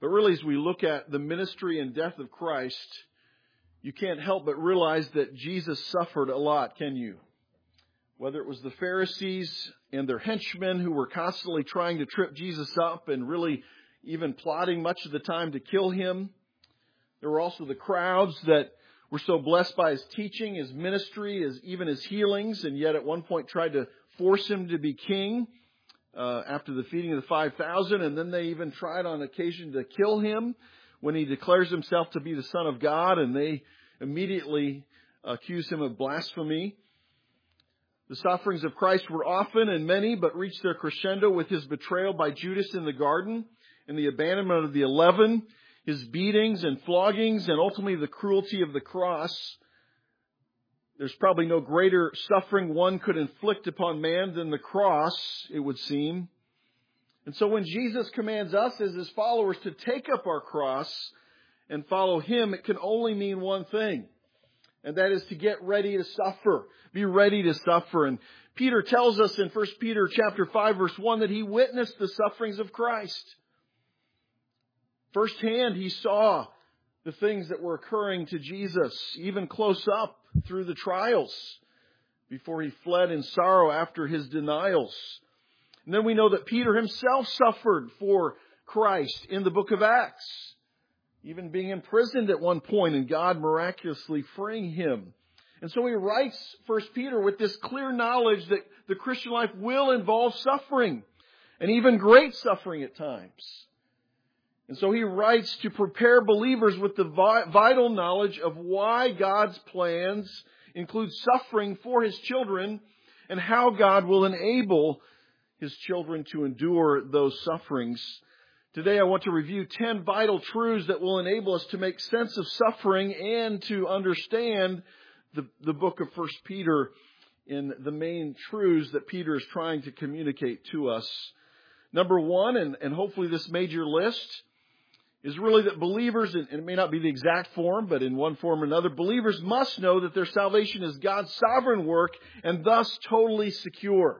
But really, as we look at the ministry and death of Christ, you can't help but realize that Jesus suffered a lot, can you? Whether it was the Pharisees and their henchmen who were constantly trying to trip Jesus up and really even plotting much of the time to kill him. There were also the crowds that were so blessed by his teaching, his ministry, even his healings, and yet at one point tried to force him to be king after the feeding of the 5,000. And then they even tried on occasion to kill him when he declares himself to be the Son of God, and they immediately accuse him of blasphemy. The sufferings of Christ were often and many, but reached their crescendo with his betrayal by Judas in the garden and the abandonment of the 11, his beatings and floggings, and ultimately the cruelty of the cross. There's probably no greater suffering one could inflict upon man than the cross, it would seem. And so when Jesus commands us as his followers to take up our cross and follow him, it can only mean one thing. And that is to get ready to suffer. Be ready to suffer. And Peter tells us in 1 Peter chapter 5 verse 1 that he witnessed the sufferings of Christ. Firsthand, he saw the things that were occurring to Jesus, even close up through the trials, before he fled in sorrow after his denials. And then we know that Peter himself suffered for Christ in the book of Acts, even being imprisoned at one point and God miraculously freeing him. And so he writes 1 Peter with this clear knowledge that the Christian life will involve suffering, and even great suffering at times. And so he writes to prepare believers with the vital knowledge of why God's plans include suffering for his children and how God will enable his children to endure those sufferings. Today I want to review 10 vital truths that will enable us to make sense of suffering and to understand the book of 1 Peter in the main truths that Peter is trying to communicate to us. Number one, and hopefully this made your list, is really that believers, and it may not be the exact form, but in one form or another, believers must know that their salvation is God's sovereign work and thus totally secure.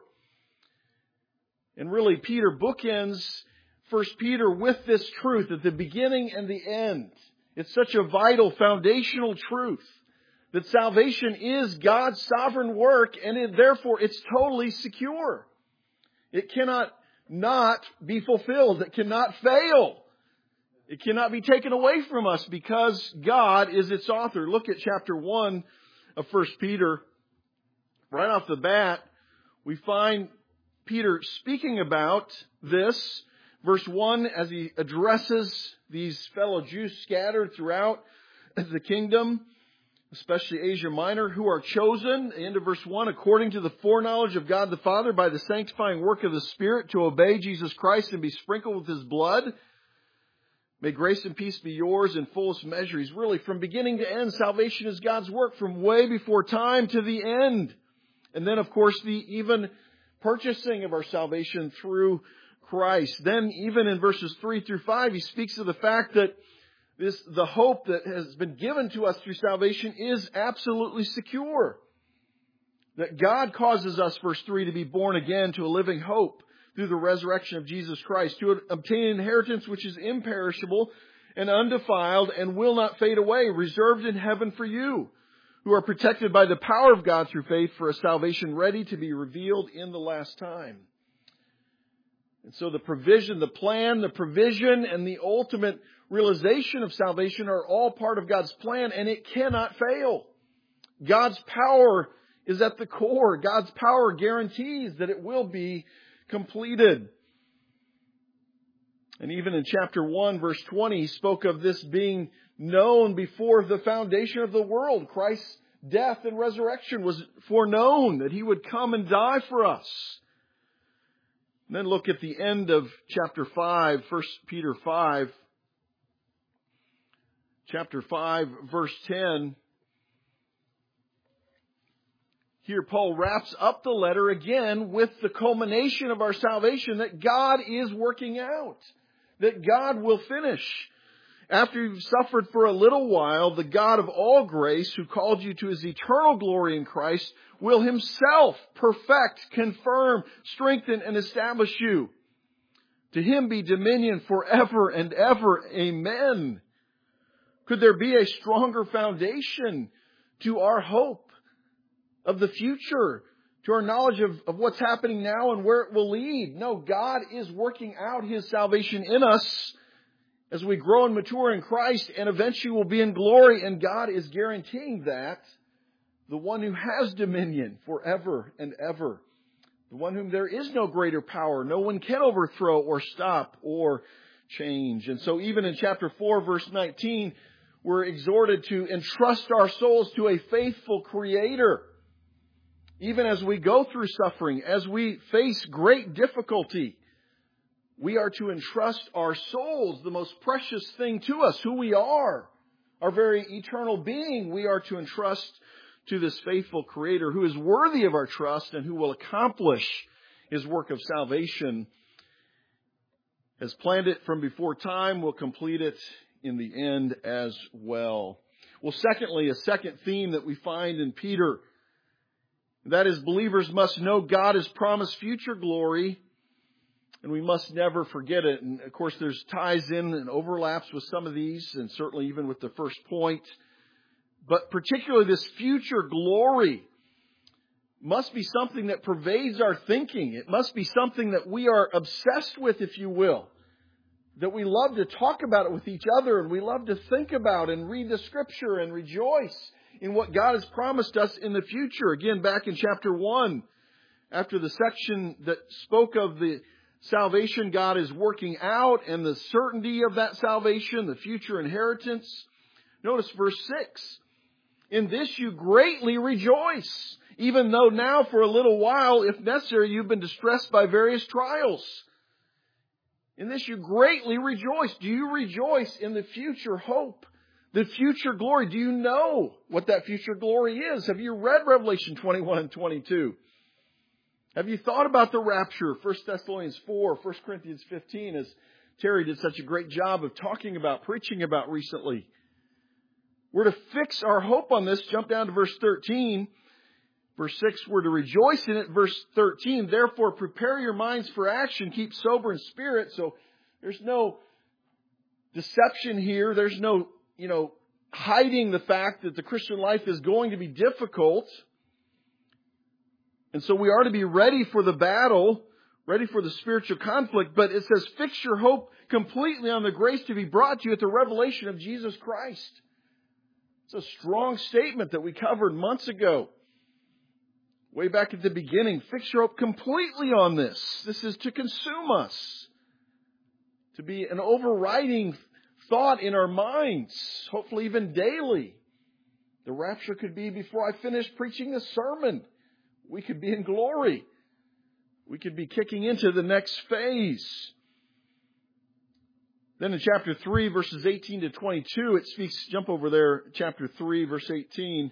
And really, Peter bookends 1 Peter with this truth at the beginning and the end. It's such a vital, foundational truth that salvation is God's sovereign work, and therefore it's totally secure. It cannot not be fulfilled. It cannot fail. It cannot be taken away from us because God is its author. Look at chapter 1 of 1 Peter. Right off the bat, we find Peter speaking about this. Verse 1, as he addresses these fellow Jews scattered throughout the kingdom, especially Asia Minor, who are chosen, end of verse 1, according to the foreknowledge of God the Father by the sanctifying work of the Spirit to obey Jesus Christ and be sprinkled with his blood. May grace and peace be yours in fullest measure. He's really, from beginning to end, salvation is God's work from way before time to the end. And then, of course, the even purchasing of our salvation through Christ. Then, even in verses 3 through 5, he speaks of the fact that the hope that has been given to us through salvation is absolutely secure. That God causes us, verse 3, to be born again to a living hope through the resurrection of Jesus Christ, to obtain an inheritance which is imperishable and undefiled and will not fade away, reserved in heaven for you, who are protected by the power of God through faith for a salvation ready to be revealed in the last time. And so the provision, the plan, the provision, and the ultimate realization of salvation are all part of God's plan, and it cannot fail. God's power is at the core. God's power guarantees that it will be completed. And even in chapter 1, verse 20, he spoke of this being known before the foundation of the world. Christ's death and resurrection was foreknown, that he would come and die for us. And then look at the end of chapter 5, 1 Peter 5. Chapter 5, verse 10. Here Paul wraps up the letter again with the culmination of our salvation that God is working out, that God will finish. After you've suffered for a little while, the God of all grace, who called you to his eternal glory in Christ, will himself perfect, confirm, strengthen, and establish you. To Him be dominion forever and ever. Amen. Could there be a stronger foundation to our hope of the future, to our knowledge of what's happening now and where it will lead? No, God is working out His salvation in us as we grow and mature in Christ, and eventually we'll be in glory, and God is guaranteeing that. The one who has dominion forever and ever. The one whom there is no greater power. No one can overthrow or stop or change. And so even in chapter 4, verse 19, we're exhorted to entrust our souls to a faithful Creator. Even as we go through suffering, as we face great difficulty, we are to entrust our souls, the most precious thing to us, who we are, our very eternal being, we are to entrust to this faithful Creator who is worthy of our trust and who will accomplish His work of salvation. Has planned it from before time, will complete it in the end as well. Well, secondly, a second theme that we find in Peter, that is, believers must know God has promised future glory, and we must never forget it. And of course, there's ties in and overlaps with some of these, and certainly even with the first point. But particularly this future glory must be something that pervades our thinking. It must be something that we are obsessed with, if you will. That we love to talk about it with each other, and we love to think about and read the Scripture and rejoice in what God has promised us in the future. Again, back in chapter 1, after the section that spoke of the salvation God is working out and the certainty of that salvation, the future inheritance. Notice verse 6. In this you greatly rejoice, even though now for a little while, if necessary, you've been distressed by various trials. In this you greatly rejoice. Do you rejoice in the future hope? The future glory? Do you know what that future glory is? Have you read Revelation 21 and 22? Have you thought about the rapture? 1 Thessalonians 4, 1 Corinthians 15, as Terry did such a great job of talking about, preaching about recently. We're to fix our hope on this. Jump down to verse 13. Verse 6, we're to rejoice in it. Verse 13, therefore prepare your minds for action. Keep sober in spirit. So there's no deception here. There's no, hiding the fact that the Christian life is going to be difficult. And so we are to be ready for the battle, ready for the spiritual conflict. But it says, fix your hope completely on the grace to be brought to you at the revelation of Jesus Christ. It's a strong statement that we covered months ago. Way back at the beginning, fix your hope completely on this. This is to consume us. To be an overriding thought in our minds, hopefully even daily. The rapture could be before I finish preaching this sermon. We could be in glory. We could be kicking into the next phase. Then in chapter 3, verses 18 to 22, it speaks, jump over there, chapter 3, verse 18.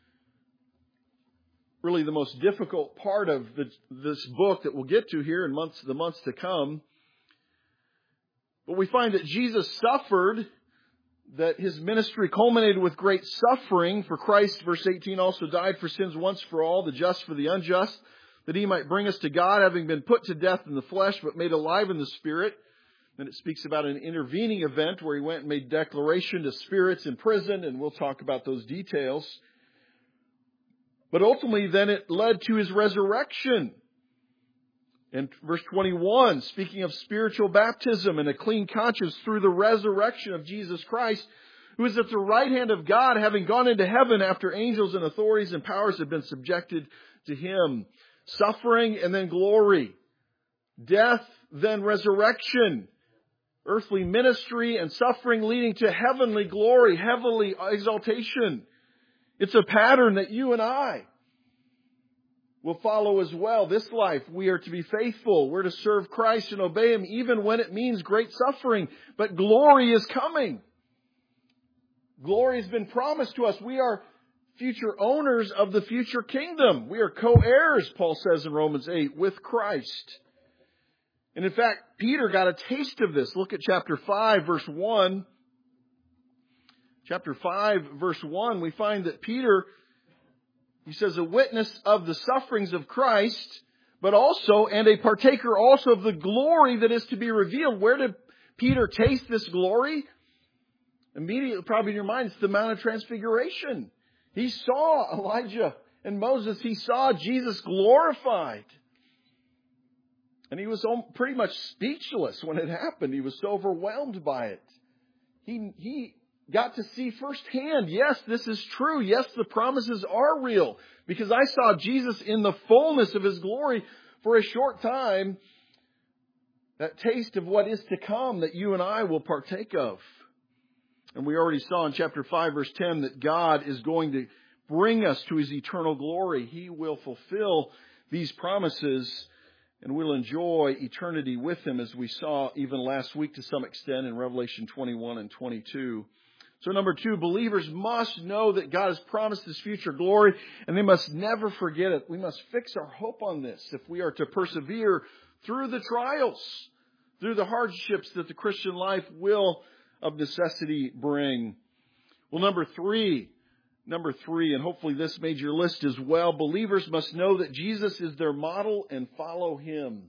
Really the most difficult part of this book that we'll get to here in the months to come. But we find that Jesus suffered, that His ministry culminated with great suffering. For Christ, verse 18, also died for sins once for all, the just for the unjust, that He might bring us to God, having been put to death in the flesh, but made alive in the Spirit. Then it speaks about an intervening event where He went and made declaration to spirits in prison, and we'll talk about those details. But ultimately, then it led to His resurrection. In verse 21, speaking of spiritual baptism and a clean conscience through the resurrection of Jesus Christ, who is at the right hand of God, having gone into heaven after angels and authorities and powers have been subjected to Him. Suffering and then glory. Death, then resurrection. Earthly ministry and suffering leading to heavenly glory, heavenly exaltation. It's a pattern that you and I will follow as well. This life, we are to be faithful. We're to serve Christ and obey Him even when it means great suffering. But glory is coming. Glory has been promised to us. We are future owners of the future kingdom. We are co-heirs, Paul says in Romans 8, with Christ. And in fact, Peter got a taste of this. Look at chapter 5, verse 1. Chapter 5, verse 1, we find that Peter, he says, a witness of the sufferings of Christ, but also, and a partaker also of the glory that is to be revealed. Where did Peter taste this glory? Immediately, probably in your mind, it's the Mount of Transfiguration. He saw Elijah and Moses. He saw Jesus glorified. And he was pretty much speechless when it happened. He was so overwhelmed by it. He got to see firsthand, yes, this is true. Yes, the promises are real. Because I saw Jesus in the fullness of His glory for a short time. That taste of what is to come that you and I will partake of. And we already saw in chapter 5, verse 10, that God is going to bring us to His eternal glory. He will fulfill these promises and we'll enjoy eternity with Him, as we saw even last week to some extent in Revelation 21 and 22. So number 2, believers must know that God has promised this future glory, and they must never forget it. We must fix our hope on this if we are to persevere through the trials, through the hardships that the Christian life will of necessity bring. Well, number three, and hopefully this made your list as well, believers must know that Jesus is their model and follow Him.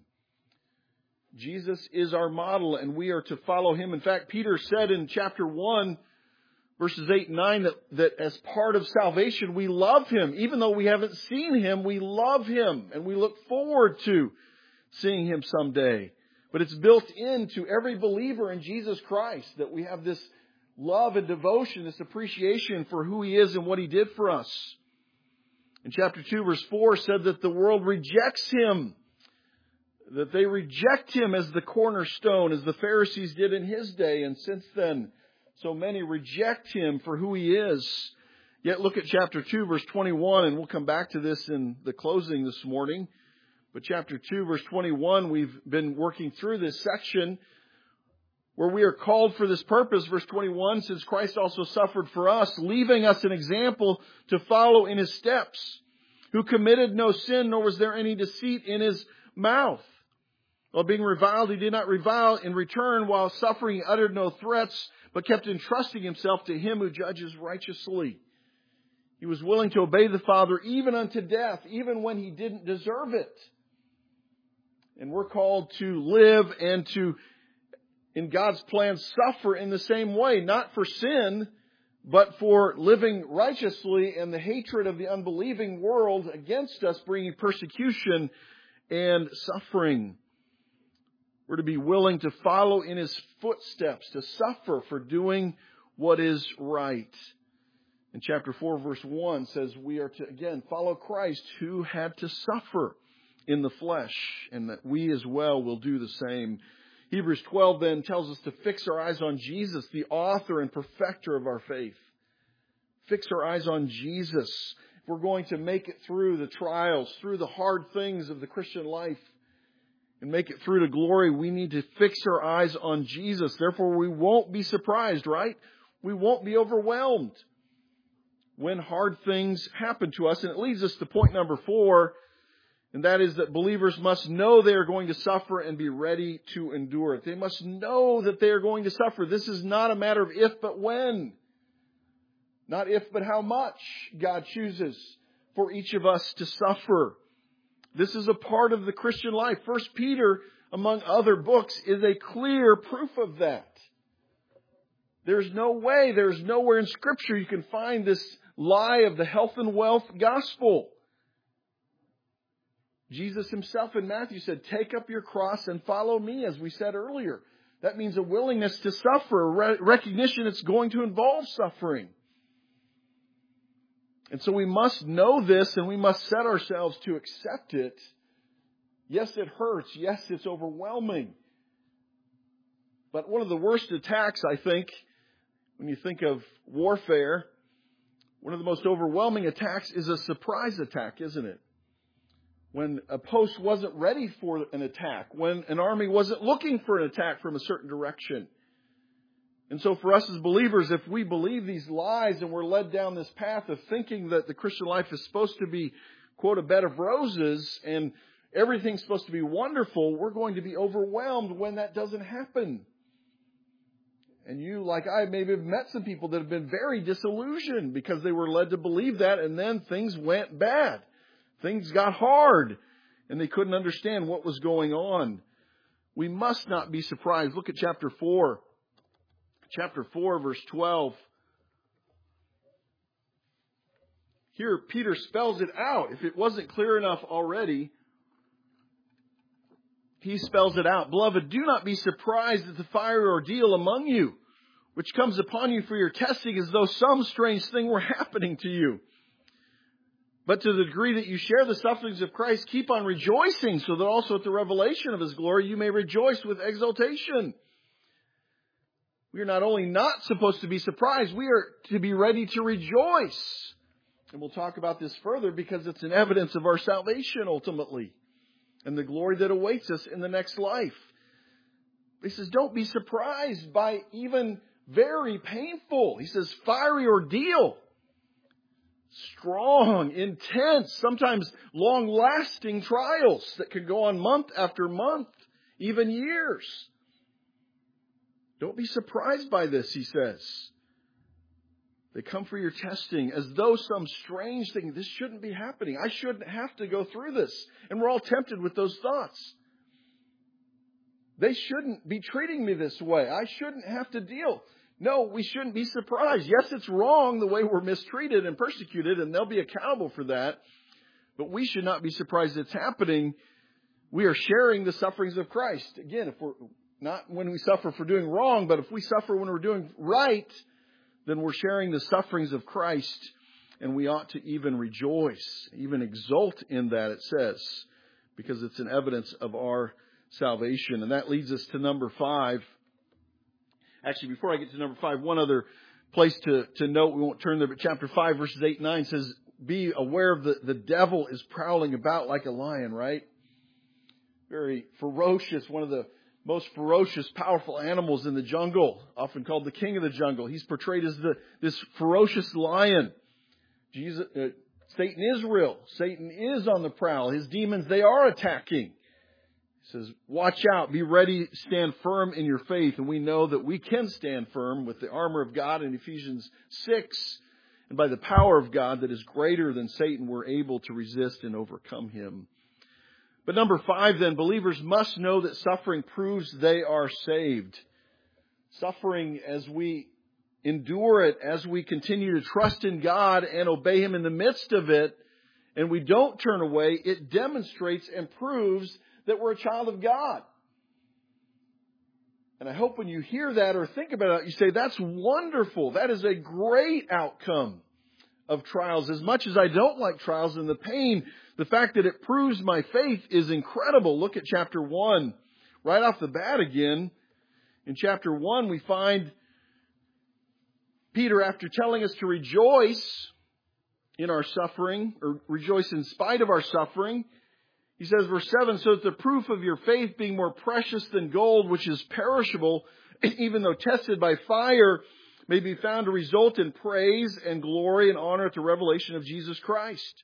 Jesus is our model and we are to follow Him. In fact, Peter said in chapter 1, verses 8 and 9, that as part of salvation, we love Him. Even though we haven't seen Him, we love Him and we look forward to seeing Him someday. But it's built into every believer in Jesus Christ that we have this love and devotion, this appreciation for who He is and what He did for us. In chapter 2, verse 4 said that the world rejects Him, that they reject Him as the cornerstone, as the Pharisees did in His day. And since then, so many reject Him for who He is. Yet look at chapter 2, verse 21, and we'll come back to this in the closing this morning. But chapter 2, verse 21, we've been working through this section where we are called for this purpose. Verse 21, since Christ also suffered for us, leaving us an example to follow in His steps, who committed no sin, nor was there any deceit in His mouth. While being reviled, He did not revile in return. While suffering, He uttered no threats, but kept entrusting Himself to Him who judges righteously. He was willing to obey the Father even unto death, even when He didn't deserve it. And we're called to live and to, in God's plan, suffer in the same way, not for sin, but for living righteously and the hatred of the unbelieving world against us, bringing persecution and suffering. We're to be willing to follow in His footsteps, to suffer for doing what is right. And chapter 4, verse 1 says we are to, again, follow Christ who had to suffer in the flesh, and that we as well will do the same. Hebrews 12 then tells us to fix our eyes on Jesus, the author and perfecter of our faith. Fix our eyes on Jesus. If we're going to make it through the trials, through the hard things of the Christian life, and make it through to glory, we need to fix our eyes on Jesus. Therefore, we won't be surprised, right? We won't be overwhelmed when hard things happen to us. And it leads us to point number 4, and that is that believers must know they are going to suffer and be ready to endure it. They must know that they are going to suffer. This is not a matter of if, but when. Not if, but how much God chooses for each of us to suffer. This is a part of the Christian life. 1 Peter, among other books, is a clear proof of that. There's no way, there's nowhere in Scripture you can find this lie of the health and wealth gospel. Jesus Himself in Matthew said, take up your cross and follow me, as we said earlier. That means a willingness to suffer, a recognition it's going to involve suffering. And so we must know this and we must set ourselves to accept it. Yes, it hurts. Yes, it's overwhelming. But one of the worst attacks, I think, when you think of warfare, one of the most overwhelming attacks is a surprise attack, isn't it? When a post wasn't ready for an attack, when an army wasn't looking for an attack from a certain direction. And so for us as believers, if we believe these lies and we're led down this path of thinking that the Christian life is supposed to be, quote, a bed of roses and everything's supposed to be wonderful, we're going to be overwhelmed when that doesn't happen. And you, like I, maybe have met some people that have been very disillusioned because they were led to believe that and then things went bad. Things got hard. and they couldn't understand what was going on. We must not be surprised. Look at chapter 4. Chapter 4, verse 12. Here, Peter spells it out. If it wasn't clear enough already, he spells it out. Beloved, do not be surprised at the fiery ordeal among you, which comes upon you for your testing as though some strange thing were happening to you. But to the degree that you share the sufferings of Christ, keep on rejoicing, so that also at the revelation of His glory you may rejoice with exultation. We are not only not supposed to be surprised, we are to be ready to rejoice. And we'll talk about this further because it's an evidence of our salvation ultimately and the glory that awaits us in the next life. He says, don't be surprised by even very painful, he says, fiery ordeal. Strong, intense, sometimes long-lasting trials that could go on month after month, even years. Don't be surprised by this, he says. They come for your testing as though some strange thing, this shouldn't be happening. I shouldn't have to go through this. And we're all tempted with those thoughts. They shouldn't be treating me this way. I shouldn't have to deal. No, we shouldn't be surprised. Yes, it's wrong the way we're mistreated and persecuted, and they'll be accountable for that. But we should not be surprised it's happening. We are sharing the sufferings of Christ. Again, if we're not when we suffer for doing wrong, but if we suffer when we're doing right, then we're sharing the sufferings of Christ, and we ought to even rejoice, even exult in that, it says, because it's an evidence of our salvation. And that leads us to number 5. Actually, before I get to number 5, one other place to note, we won't turn there, but chapter 5, verses 8 and 9 says, be aware of the devil is prowling about like a lion, right? Very ferocious, one of the most ferocious, powerful animals in the jungle, often called the king of the jungle. He's portrayed as this ferocious lion. Satan is real. Satan is on the prowl. His demons, they are attacking. He says, watch out, be ready, stand firm in your faith. And we know that we can stand firm with the armor of God in Ephesians 6. And by the power of God that is greater than Satan, we're able to resist and overcome him. But number 5 then, believers must know that suffering proves they are saved. Suffering, as we endure it, as we continue to trust in God and obey Him in the midst of it, and we don't turn away, it demonstrates and proves that we're a child of God. And I hope when you hear that or think about it, you say, that's wonderful. That is a great outcome of trials. As much as I don't like trials and the pain, the fact that it proves my faith is incredible. Look at chapter 1. Right off the bat again, in chapter 1, we find Peter, after telling us to rejoice in our suffering, or rejoice in spite of our suffering, he says, verse 7, so that the proof of your faith being more precious than gold, which is perishable, even though tested by fire, may be found to result in praise and glory and honor at the revelation of Jesus Christ.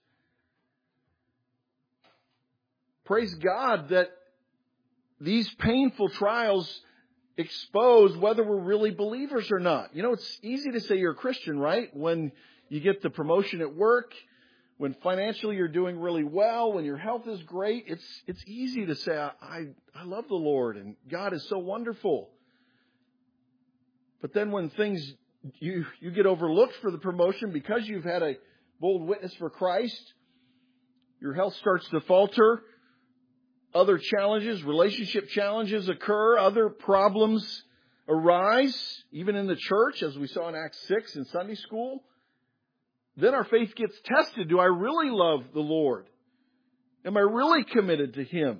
Praise God that these painful trials expose whether we're really believers or not. You know, it's easy to say you're a Christian, right? When you get the promotion at work, when financially you're doing really well, when your health is great, it's easy to say, I love the Lord and God is so wonderful. But then when things, you get overlooked for the promotion because you've had a bold witness for Christ, your health starts to falter, other challenges, relationship challenges occur, other problems arise, even in the church, as we saw in Acts 6 in Sunday school. Then our faith gets tested. Do I really love the Lord? Am I really committed to Him?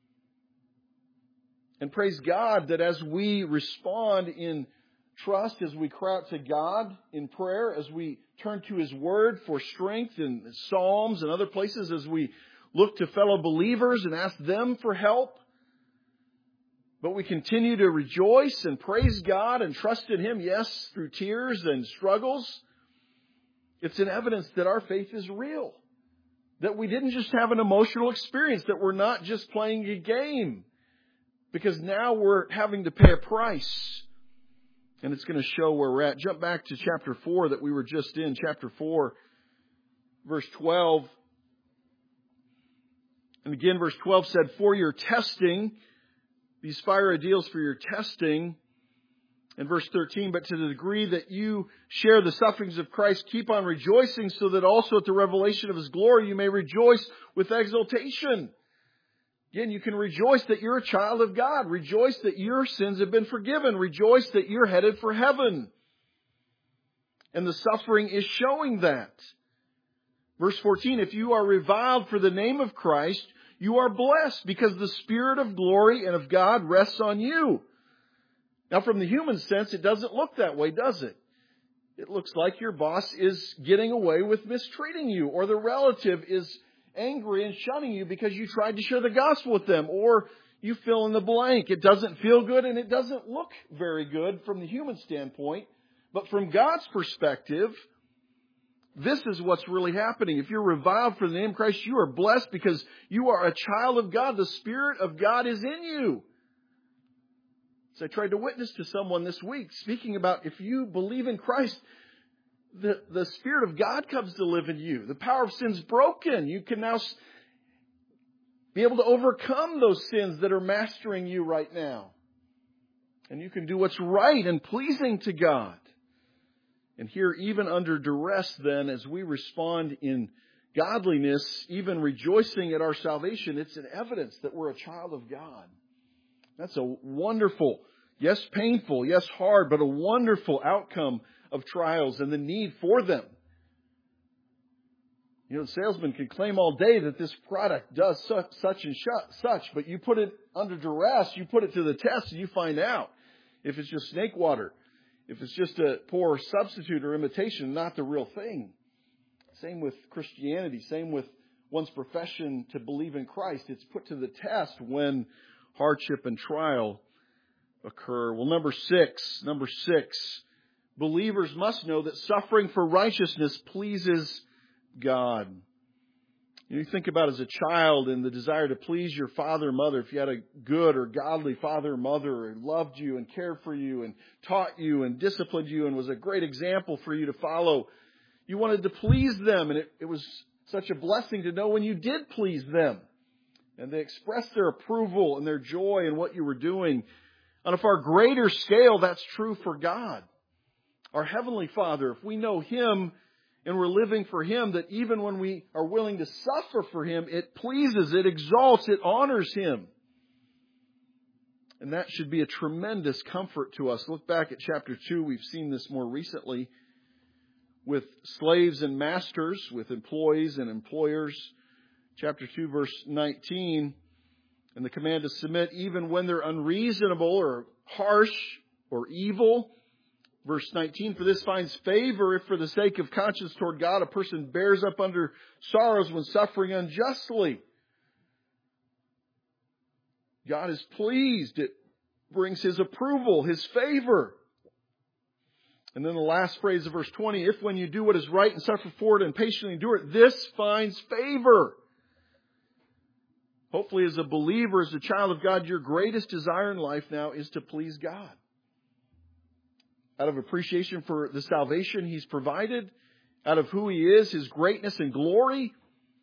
And praise God that as we respond in trust, as we cry out to God in prayer, as we turn to His Word for strength in Psalms and other places, as we look to fellow believers and ask them for help, but we continue to rejoice and praise God and trust in Him, yes, through tears and struggles. It's an evidence that our faith is real. That we didn't just have an emotional experience, that we're not just playing a game. Because now we're having to pay a price. And it's going to show where we're at. Jump back to chapter 4 that we were just in. Chapter 4, verse 12. And again, verse 12 said, for your testing, these fire ideals for your testing. And verse 13, but to the degree that you share the sufferings of Christ, keep on rejoicing, so that also at the revelation of His glory you may rejoice with exultation. Again, you can rejoice that you're a child of God. Rejoice that your sins have been forgiven. Rejoice that you're headed for heaven. And the suffering is showing that. Verse 14, if you are reviled for the name of Christ, you are blessed, because the Spirit of glory and of God rests on you. Now, from the human sense, it doesn't look that way, does it? It looks like your boss is getting away with mistreating you, or the relative is angry and shunning you because you tried to share the gospel with them, or you fill in the blank. It doesn't feel good and it doesn't look very good from the human standpoint. But from God's perspective, this is what's really happening. If you're reviled for the name of Christ, you are blessed because you are a child of God. The Spirit of God is in you. So I tried to witness to someone this week, speaking about if you believe in Christ, the Spirit of God comes to live in you. The power of sin's broken. You can now be able to overcome those sins that are mastering you right now. And you can do what's right and pleasing to God. And here, even under duress then, as we respond in godliness, even rejoicing at our salvation, it's an evidence that we're a child of God. That's a wonderful, yes, painful, yes, hard, but a wonderful outcome of trials and the need for them. You know, the salesman can claim all day that this product does such and such, but you put it under duress, you put it to the test, and you find out if it's just snake water, if it's just a poor substitute or imitation, not the real thing. Same with Christianity, same with one's profession to believe in Christ. It's put to the test when hardship and trial occur. Well, number six, believers must know that suffering for righteousness pleases God. You think about as a child and the desire to please your father or mother. If you had a good or godly father or mother who loved you and cared for you and taught you and disciplined you and was a great example for you to follow, you wanted to please them. And it was such a blessing to know when you did please them. And they expressed their approval and their joy in what you were doing. On a far greater scale, that's true for God. Our Heavenly Father, if we know Him and we're living for Him, that even when we are willing to suffer for Him, it pleases, it exalts, it honors Him. And that should be a tremendous comfort to us. Look back at chapter 2. We've seen this more recently with slaves and masters, with employees and employers. Chapter 2, verse 19, and the command to submit even when they're unreasonable or harsh or evil. Verse 19, for this finds favor if for the sake of conscience toward God a person bears up under sorrows when suffering unjustly. God is pleased. It brings His approval, His favor. And then the last phrase of verse 20, if when you do what is right and suffer for it and patiently endure it, this finds favor. Hopefully, as a believer, as a child of God, your greatest desire in life now is to please God. Out of appreciation for the salvation He's provided, out of who He is, His greatness and glory,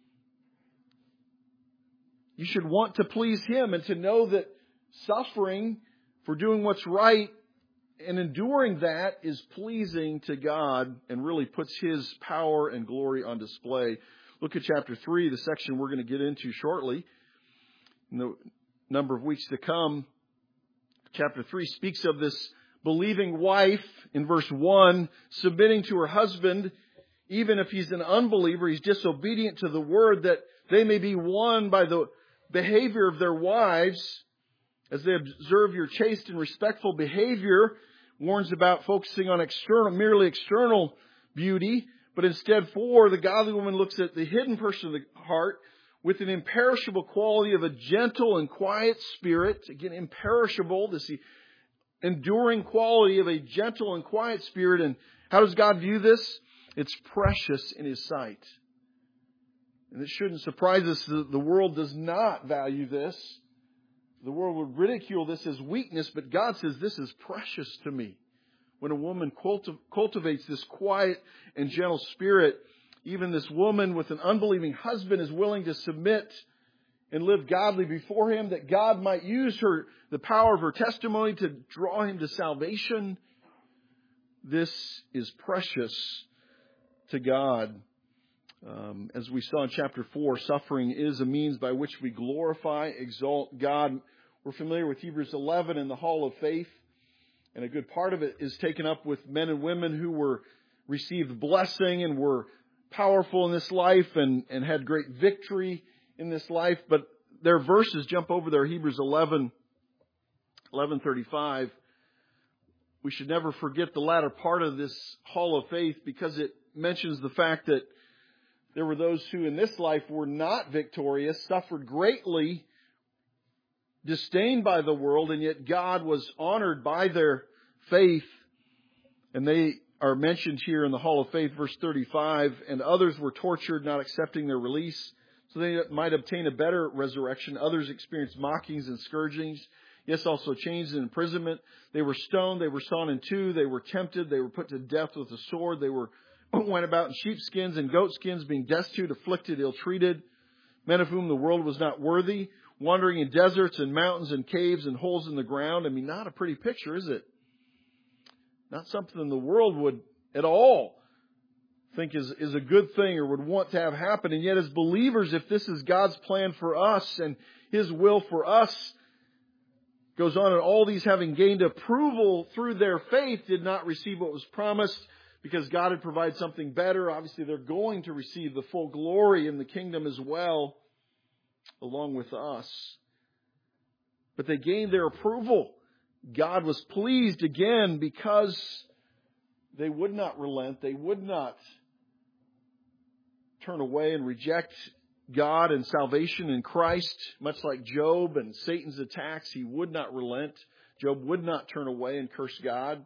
you should want to please Him and to know that suffering for doing what's right and enduring that is pleasing to God and really puts His power and glory on display. Look at chapter 3, the section we're going to get into shortly. In the number of weeks to come, chapter 3 speaks of this believing wife in verse 1 submitting to her husband, even if he's an unbeliever, he's disobedient to the word, that they may be won by the behavior of their wives as they observe your chaste and respectful behavior. Warns about focusing on merely external beauty, but instead for the godly woman looks at the hidden person of the heart, with an imperishable quality of a gentle and quiet spirit. Again, imperishable, this enduring quality of a gentle and quiet spirit. And how does God view this? It's precious in His sight. And it shouldn't surprise us that the world does not value this. The world would ridicule this as weakness, but God says this is precious to me. When a woman cultivates this quiet and gentle spirit, even this woman with an unbelieving husband is willing to submit and live godly before Him, that God might use the power of her testimony to draw him to salvation. This is precious to God. As we saw in chapter 4, suffering is a means by which we glorify, exalt God. We're familiar with Hebrews 11 and the Hall of Faith, and a good part of it is taken up with men and women who received blessing and were powerful in this life and had great victory in this life. But their verses jump over there, Hebrews 11:35. We should never forget the latter part of this Hall of Faith, because it mentions the fact that there were those who in this life were not victorious, suffered greatly, disdained by the world, and yet God was honored by their faith. And they are mentioned here in the Hall of Faith, verse 35. And others were tortured, not accepting their release, so they might obtain a better resurrection. Others experienced mockings and scourgings. Yes, also chains and imprisonment. They were stoned. They were sawn in two. They were tempted. They were put to death with a sword. They went about in sheepskins and goatskins, being destitute, afflicted, ill-treated. Men of whom the world was not worthy, wandering in deserts and mountains and caves and holes in the ground. I mean, not a pretty picture, is it? Not something the world would at all think is a good thing or would want to have happen. And yet as believers, if this is God's plan for us and His will for us, goes on, and all these, having gained approval through their faith, did not receive what was promised, because God had provided something better. Obviously, they're going to receive the full glory in the kingdom as well, along with us. But they gained their approval. God was pleased again because they would not relent. They would not turn away and reject God and salvation in Christ. Much like Job and Satan's attacks, he would not relent. Job would not turn away and curse God.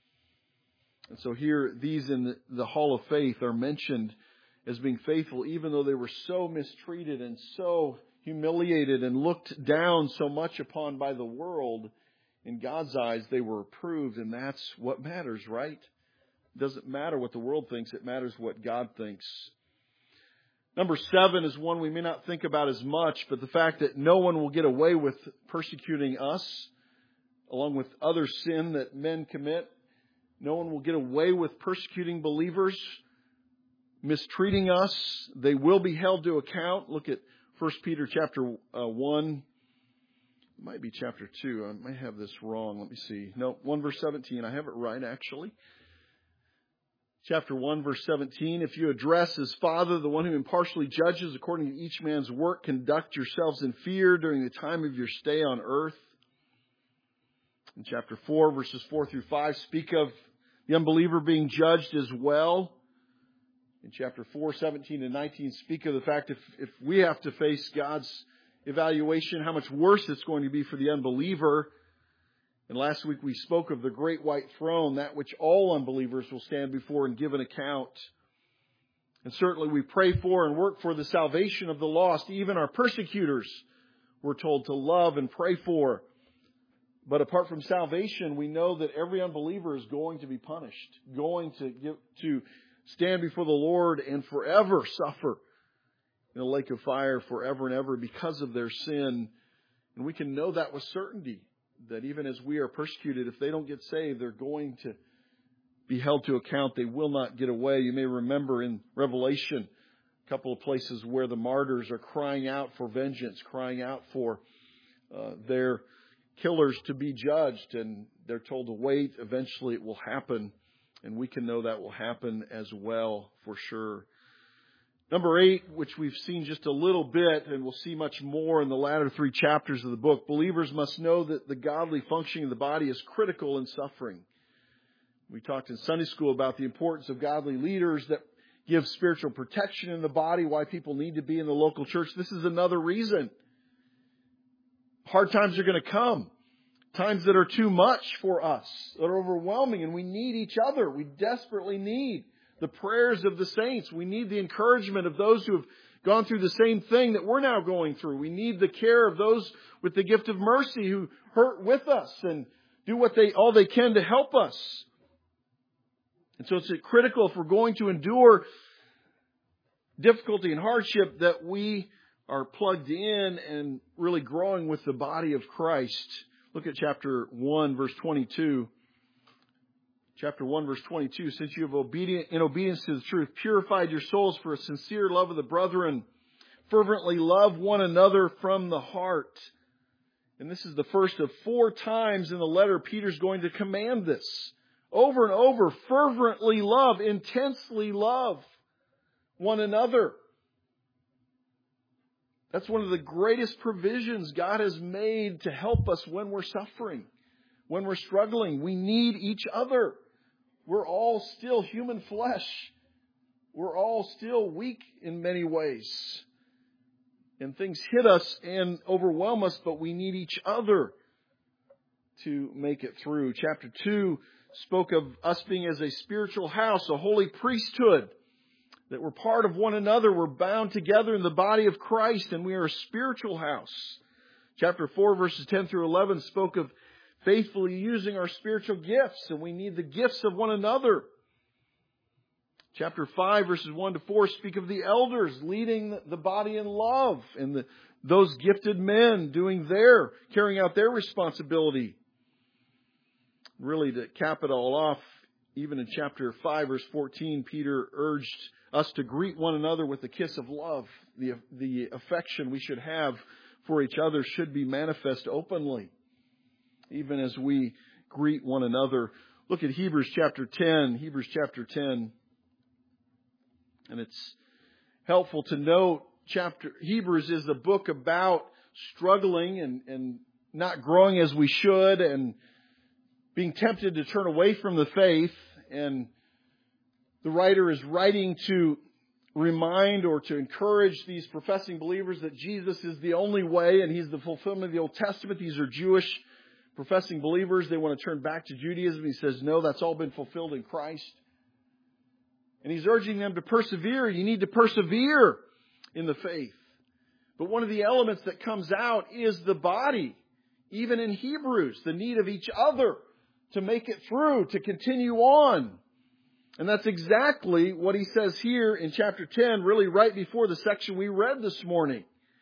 And so here, these in the Hall of Faith are mentioned as being faithful, even though they were so mistreated and so humiliated and looked down so much upon by the world. In God's eyes, they were approved, and that's what matters, right? It doesn't matter what the world thinks. It matters what God thinks. Number 7 is one we may not think about as much, but the fact that no one will get away with persecuting us, along with other sin that men commit. No one will get away with persecuting believers, mistreating us. They will be held to account. Look at 1 Peter chapter 1. It might be chapter 2. I might have this wrong. Let me see. No, 1 verse 17. I have it right, actually. Chapter 1, verse 17. If you address as Father, the one who impartially judges according to each man's work, conduct yourselves in fear during the time of your stay on earth. In chapter 4, verses 4 through 5, speak of the unbeliever being judged as well. In chapter 4, 17 and 19, speak of the fact if we have to face God's evaluation, how much worse it's going to be for the unbeliever. And last week we spoke of the great white throne, that which all unbelievers will stand before and give an account. And certainly we pray for and work for the salvation of the lost. Even our persecutors we're told to love and pray for. But apart from salvation, we know that every unbeliever is going to be punished, going to stand before the Lord and forever suffer in a lake of fire forever and ever because of their sin. And we can know that with certainty, that even as we are persecuted, if they don't get saved, they're going to be held to account. They will not get away. You may remember in Revelation a couple of places where the martyrs are crying out for vengeance, crying out for their killers to be judged, and they're told to wait. Eventually it will happen, and we can know that will happen as well for sure. Number 8, which we've seen just a little bit, and we'll see much more in the latter 3 chapters of the book. Believers must know that the godly functioning of the body is critical in suffering. We talked in Sunday school about the importance of godly leaders that give spiritual protection in the body, why people need to be in the local church. This is another reason. Hard times are going to come. Times that are too much for us, that are overwhelming, and we need each other. We desperately need the prayers of the saints. We need the encouragement of those who have gone through the same thing that we're now going through. We need the care of those with the gift of mercy who hurt with us and do all they can to help us. And so it's critical if we're going to endure difficulty and hardship that we are plugged in and really growing with the body of Christ. Look at chapter 1, verse 22. Chapter 1, verse 22, since you have in obedience to the truth, purified your souls for a sincere love of the brethren, fervently love one another from the heart. And this is the first of 4 times in the letter Peter's going to command this. Over and over, fervently love, intensely love one another. That's one of the greatest provisions God has made to help us when we're suffering, when we're struggling. We need each other. We're all still human flesh. We're all still weak in many ways. And things hit us and overwhelm us, but we need each other to make it through. Chapter 2 spoke of us being as a spiritual house, a holy priesthood, that we're part of one another. We're bound together in the body of Christ, and we are a spiritual house. Chapter 4, verses 10 through 11 spoke of faithfully using our spiritual gifts, and we need the gifts of one another. Chapter 5, verses 1 to 4 speak of the elders leading the body in love, and those gifted men carrying out their responsibility. Really, to cap it all off, even in chapter 5, verse 14, Peter urged us to greet one another with a kiss of love. The affection we should have for each other should be manifest openly, even as we greet one another. Look at Hebrews chapter 10. Hebrews chapter 10. And it's helpful to note Hebrews is a book about struggling and not growing as we should and being tempted to turn away from the faith. And the writer is writing to remind or to encourage these professing believers that Jesus is the only way and He's the fulfillment of the Old Testament. These are Jewish professing believers. They want to turn back to Judaism. He says, no, that's all been fulfilled in Christ. And he's urging them to persevere. You need to persevere in the faith. But one of the elements that comes out is the body. Even in Hebrews, the need of each other to make it through, to continue on. And that's exactly what he says here in chapter 10, really right before the section we read this morning.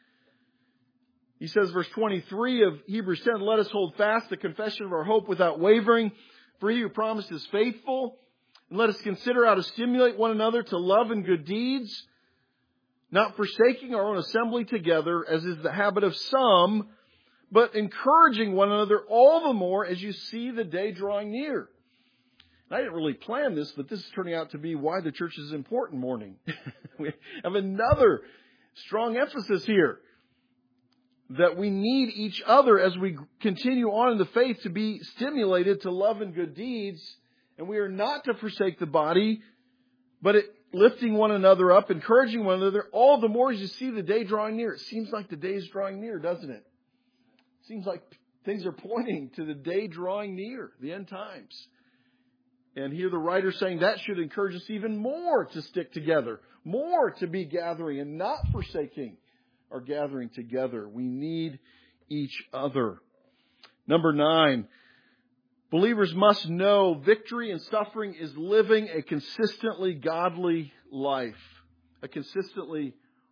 He says, verse 23 of Hebrews 10, let us hold fast the confession of our hope without wavering, for He who promised is faithful. And let us consider how to stimulate one another to love and good deeds, not forsaking our own assembly together, as is the habit of some, but encouraging one another all the more as you see the day drawing near. And I didn't really plan this, but this is turning out to be why the church is important morning. We have another strong emphasis here, that we need each other as we continue on in the faith to be stimulated to love and good deeds. And we are not to forsake the body, but lifting one another up, encouraging one another, all the more as you see the day drawing near. It seems like the day is drawing near, doesn't it? It seems like things are pointing to the day drawing near, the end times. And here the writer saying that should encourage us even more to stick together, more to be gathering and not forsaking our gathering together. We need each other. Number 9. Believers must know victory in suffering is living a consistently godly life. A consistently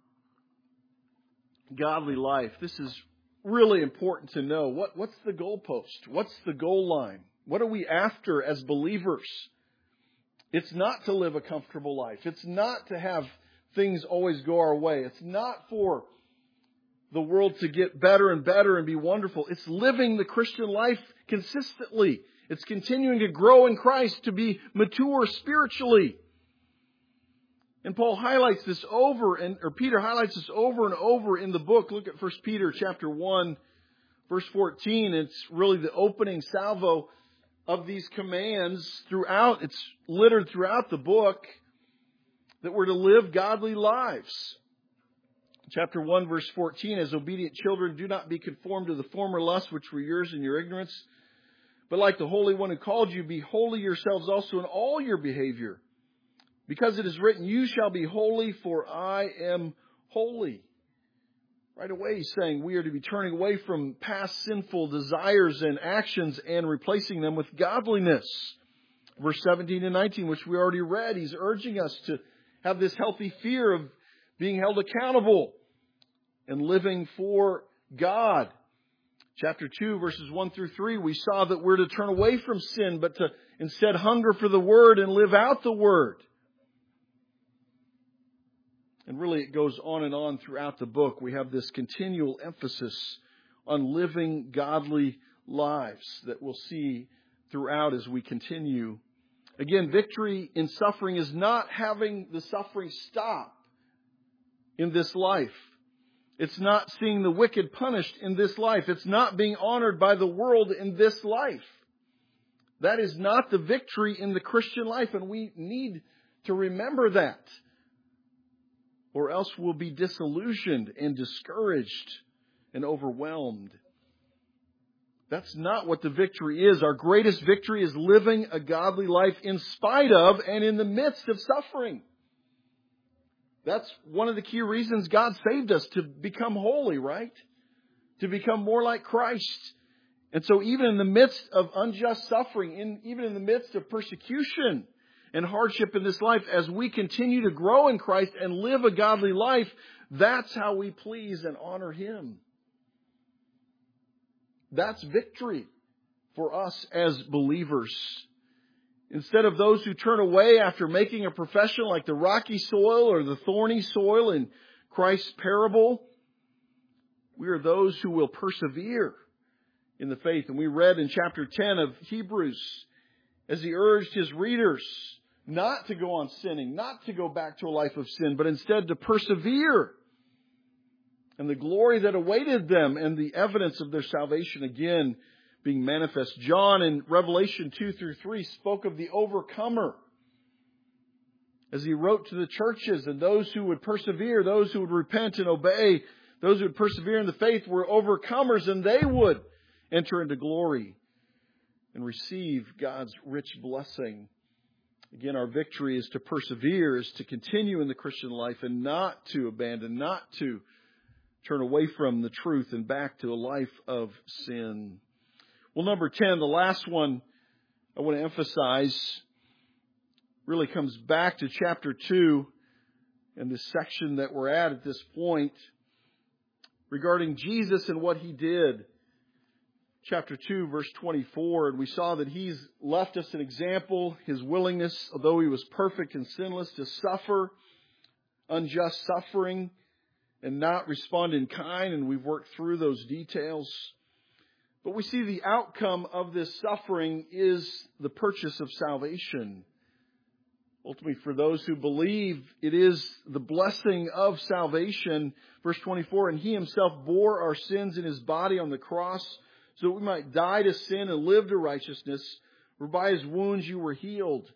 godly life. This is really important to know. What's the goalpost? What's the goal line? What are we after as believers? It's not to live a comfortable life. It's not to have things always go our way. It's not for the world to get better and better and be wonderful. It's living the Christian life consistently. It's continuing to grow in Christ, to be mature spiritually. And Peter highlights this over and over in the book. Look at 1 Peter chapter 1, verse 14. It's really the opening salvo of these commands throughout. It's littered throughout the book that we're to live godly lives. Chapter 1, verse 14, as obedient children, do not be conformed to the former lusts which were yours in your ignorance. But like the Holy One who called you, be holy yourselves also in all your behavior. Because it is written, you shall be holy, for I am holy. Right away he's saying we are to be turning away from past sinful desires and actions and replacing them with godliness. Verse 17 and 19, which we already read, he's urging us to have this healthy fear of being held accountable and living for God. Chapter 2, verses 1 through 3, we saw that we're to turn away from sin, but to instead hunger for the Word and live out the Word. And really it goes on and on throughout the book. We have this continual emphasis on living godly lives that we'll see throughout as we continue. Again, victory in suffering is not having the suffering stop in this life. It's not seeing the wicked punished in this life. It's not being honored by the world in this life. That is not the victory in the Christian life, and we need to remember that. Or else we'll be disillusioned and discouraged and overwhelmed. That's not what the victory is. Our greatest victory is living a godly life in spite of and in the midst of suffering. That's one of the key reasons God saved us, to become holy, right? To become more like Christ. And so even in the midst of unjust suffering, even in the midst of persecution and hardship in this life, as we continue to grow in Christ and live a godly life, that's how we please and honor Him. That's victory for us as believers. Instead of those who turn away after making a profession like the rocky soil or the thorny soil in Christ's parable, we are those who will persevere in the faith. And we read in chapter 10 of Hebrews, as he urged his readers not to go on sinning, not to go back to a life of sin, but instead to persevere. And the glory that awaited them and the evidence of their salvation again being manifest. John in Revelation 2 through 3 spoke of the overcomer as he wrote to the churches, and those who would persevere, those who would repent and obey, those who would persevere in the faith were overcomers, and they would enter into glory and receive God's rich blessing. Again, our victory is to persevere, is to continue in the Christian life and not to abandon, not to turn away from the truth and back to a life of sin. Well, number 10, the last one I want to emphasize really comes back to chapter 2 and this section that we're at this point regarding Jesus and what He did. Chapter 2, verse 24, and we saw that He's left us an example, His willingness, although He was perfect and sinless, to suffer unjust suffering and not respond in kind, and we've worked through those details. But we see the outcome of this suffering is the purchase of salvation. Ultimately, for those who believe, it is the blessing of salvation. Verse 24, and He Himself bore our sins in His body on the cross, so that we might die to sin and live to righteousness, for by His wounds you were healed.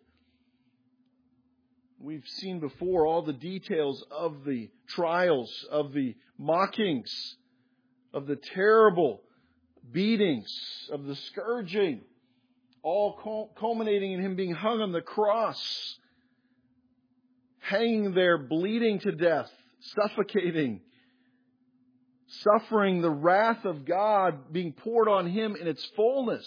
We've seen before all the details of the trials, of the mockings, of the terrible beatings, of the scourging, all culminating in Him being hung on the cross, hanging there, bleeding to death, suffocating, suffering the wrath of God being poured on Him in its fullness.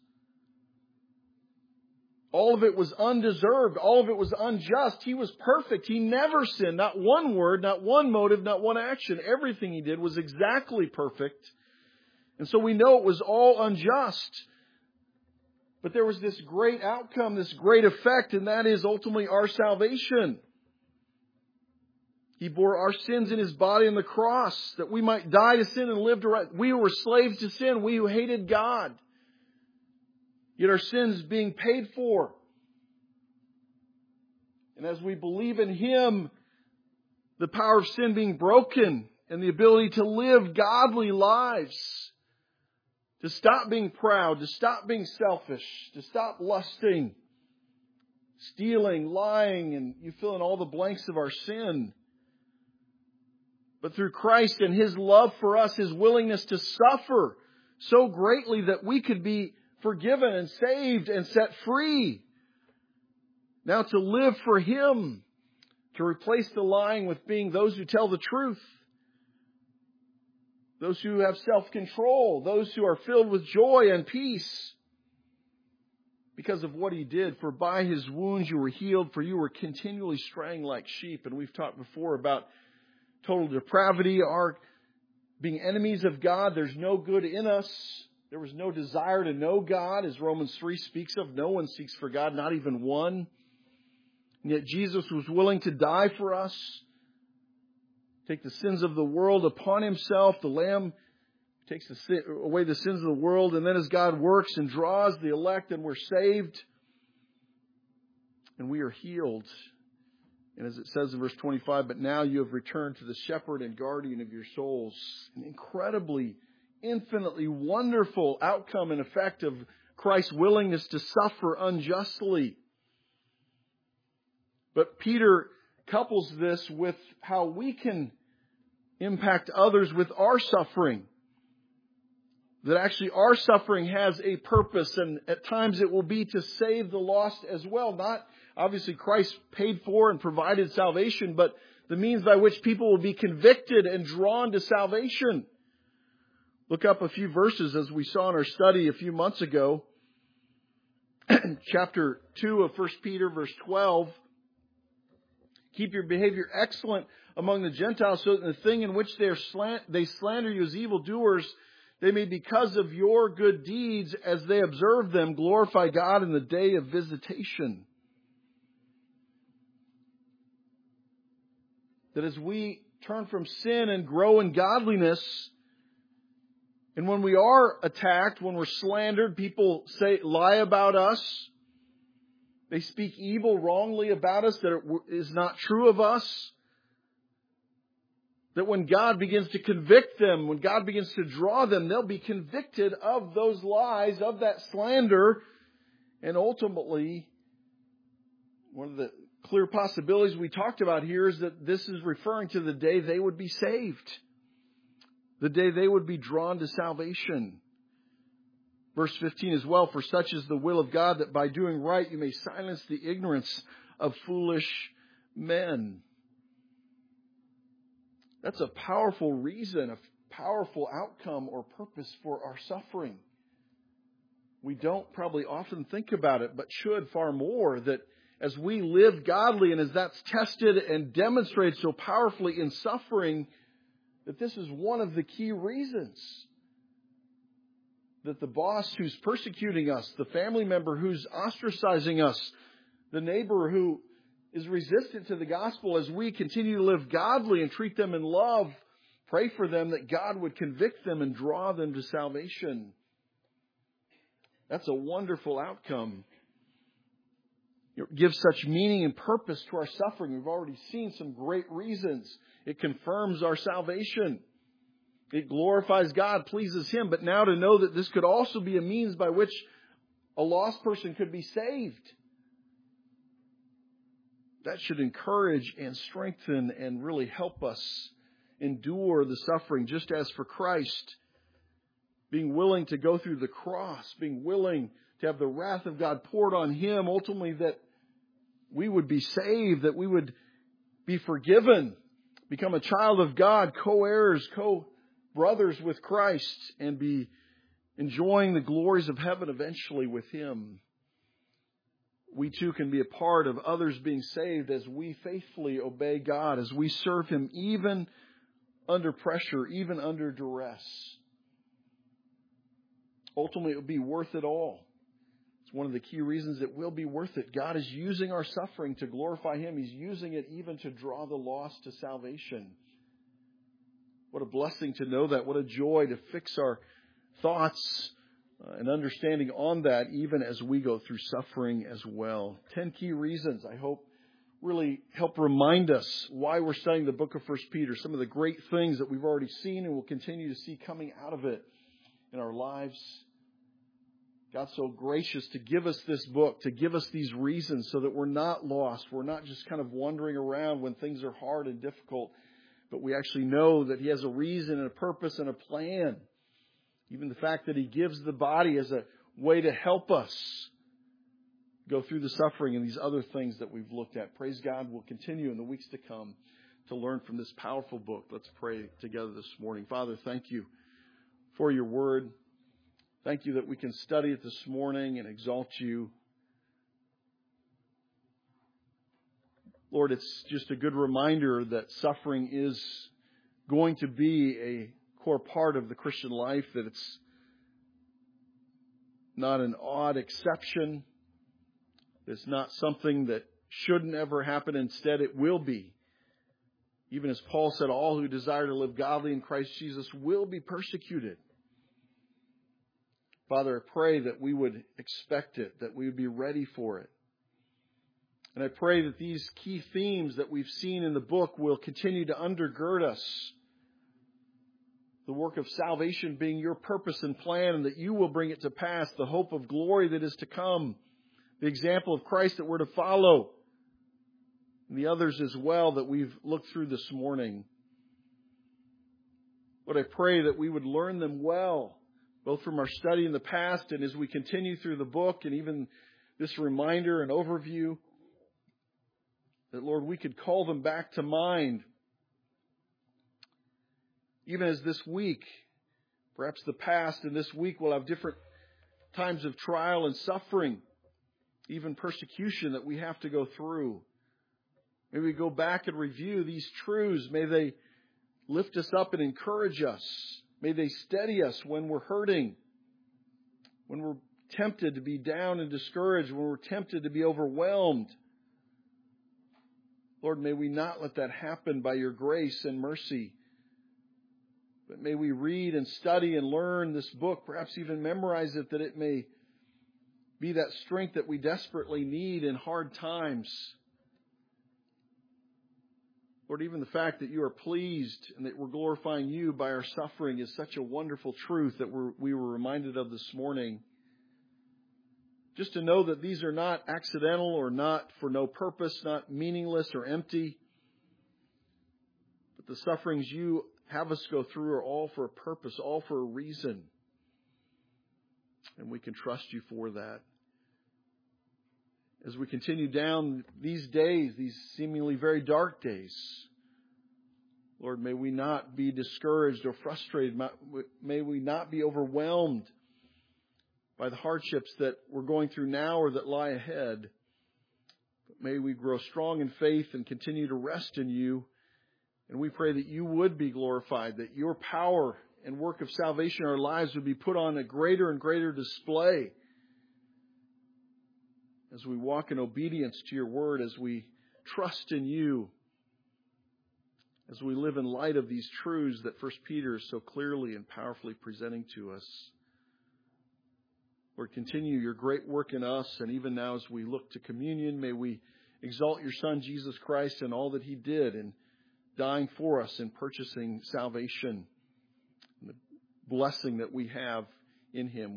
All of it was undeserved. All of it was unjust. He was perfect. He never sinned. Not one word, not one motive, not one action. Everything He did was exactly perfect. And so we know it was all unjust. But there was this great outcome, this great effect, and that is ultimately our salvation. He bore our sins in His body on the cross, that we might die to sin and live to right. We were slaves to sin, we who hated God. Yet our sins being paid for. And as we believe in Him, the power of sin being broken and the ability to live godly lives, to stop being proud, to stop being selfish, to stop lusting, stealing, lying, and you fill in all the blanks of our sin. But through Christ and His love for us, His willingness to suffer so greatly that we could be forgiven and saved and set free. Now to live for Him, to replace the lying with being those who tell the truth, those who have self-control, those who are filled with joy and peace because of what He did. For by His wounds you were healed, for you were continually straying like sheep. And we've talked before about total depravity. Our being enemies of God. There's no good in us. There was no desire to know God, as Romans 3 speaks of. No one seeks for God, not even one. And yet Jesus was willing to die for us, take the sins of the world upon Himself. The Lamb takes away the sins of the world. And then as God works and draws the elect, and we're saved, and we are healed. And as it says in verse 25, but now you have returned to the shepherd and guardian of your souls. An incredibly, infinitely wonderful outcome and effect of Christ's willingness to suffer unjustly. But Peter couples this with how we can impact others with our suffering. That actually our suffering has a purpose, and at times it will be to save the lost as well. Not obviously Christ paid for and provided salvation, but the means by which people will be convicted and drawn to salvation. Look up a few verses as we saw in our study a few months ago. Chapter 2 of 1 Peter, verse 12. Keep your behavior excellent among the Gentiles, so that the thing in which they slander you as evildoers, they may, because of your good deeds, as they observe them, glorify God in the day of visitation. That as we turn from sin and grow in godliness, and when we are attacked, when we're slandered, people lie about us, they speak evil wrongly about us, that it is not true of us. That when God begins to convict them, when God begins to draw them, they'll be convicted of those lies, of that slander. And ultimately, one of the clear possibilities we talked about here is that this is referring to the day they would be saved. The day they would be drawn to salvation. Verse 15 as well, for such is the will of God, that by doing right you may silence the ignorance of foolish men. That's a powerful reason, a powerful outcome or purpose for our suffering. We don't probably often think about it, but should far more, that as we live godly and as that's tested and demonstrated so powerfully in suffering, that this is one of the key reasons. That the boss who's persecuting us, the family member who's ostracizing us, the neighbor who is resistant to the gospel, as we continue to live godly and treat them in love, pray for them that God would convict them and draw them to salvation. That's a wonderful outcome. It gives such meaning and purpose to our suffering. We've already seen some great reasons. It confirms our salvation. It glorifies God, pleases Him. But now to know that this could also be a means by which a lost person could be saved. That should encourage and strengthen and really help us endure the suffering, just as for Christ, being willing to go through the cross, being willing to have the wrath of God poured on Him, ultimately that we would be saved, that we would be forgiven, become a child of God, co-heirs, co-brothers with Christ, and be enjoying the glories of heaven eventually with Him. We too can be a part of others being saved as we faithfully obey God, as we serve Him even under pressure, even under duress. Ultimately, it will be worth it all. It's one of the key reasons it will be worth it. God is using our suffering to glorify Him. He's using it even to draw the lost to salvation. What a blessing to know that. What a joy to fix our thoughts and understanding on that, even as we go through suffering as well. 10 key reasons, I hope, really help remind us why we're studying the book of 1 Peter. Some of the great things that we've already seen and will continue to see coming out of it in our lives. God's so gracious to give us this book, to give us these reasons so that we're not lost. We're not just kind of wandering around when things are hard and difficult, but we actually know that He has a reason and a purpose and a plan. Even the fact that He gives the body as a way to help us go through the suffering and these other things that we've looked at. Praise God, we'll continue in the weeks to come to learn from this powerful book. Let's pray together this morning. Father, thank You for Your word. Thank You that we can study it this morning and exalt You. Lord, it's just a good reminder that suffering is going to be a core part of the Christian life, that it's not an odd exception. It's not something that shouldn't ever happen. Instead, it will be. Even as Paul said, all who desire to live godly in Christ Jesus will be persecuted. Father, I pray that we would expect it, that we would be ready for it. And I pray that these key themes that we've seen in the book will continue to undergird us. The work of salvation being your purpose and plan, and that you will bring it to pass, the hope of glory that is to come, the example of Christ that we're to follow, and the others as well that we've looked through this morning. Lord, I pray that we would learn them well, both from our study in the past and as we continue through the book, and even this reminder and overview, that, Lord, we could call them back to mind. Even as this week, perhaps the past and this week will have different times of trial and suffering, even persecution that we have to go through. May we go back and review these truths. May they lift us up and encourage us. May they steady us when we're hurting, when we're tempted to be down and discouraged, when we're tempted to be overwhelmed. Lord, may we not let that happen by your grace and mercy. But may we read and study and learn this book, perhaps even memorize it, that it may be that strength that we desperately need in hard times. Lord, even the fact that you are pleased and that we're glorifying you by our suffering is such a wonderful truth that we were reminded of this morning. Just to know that these are not accidental or not for no purpose, not meaningless or empty, but the sufferings you have us go through are all for a purpose, all for a reason. And we can trust you for that. As we continue down these days, these seemingly very dark days, Lord, may we not be discouraged or frustrated. May we not be overwhelmed by the hardships that we're going through now or that lie ahead. But may we grow strong in faith and continue to rest in you. And we pray that you would be glorified, that your power and work of salvation in our lives would be put on a greater and greater display as we walk in obedience to your word, as we trust in you, as we live in light of these truths that 1 Peter is so clearly and powerfully presenting to us. Lord, continue your great work in us, and even now as we look to communion, may we exalt your Son, Jesus Christ, and all that he did in dying for us and purchasing salvation, and the blessing that we have in him.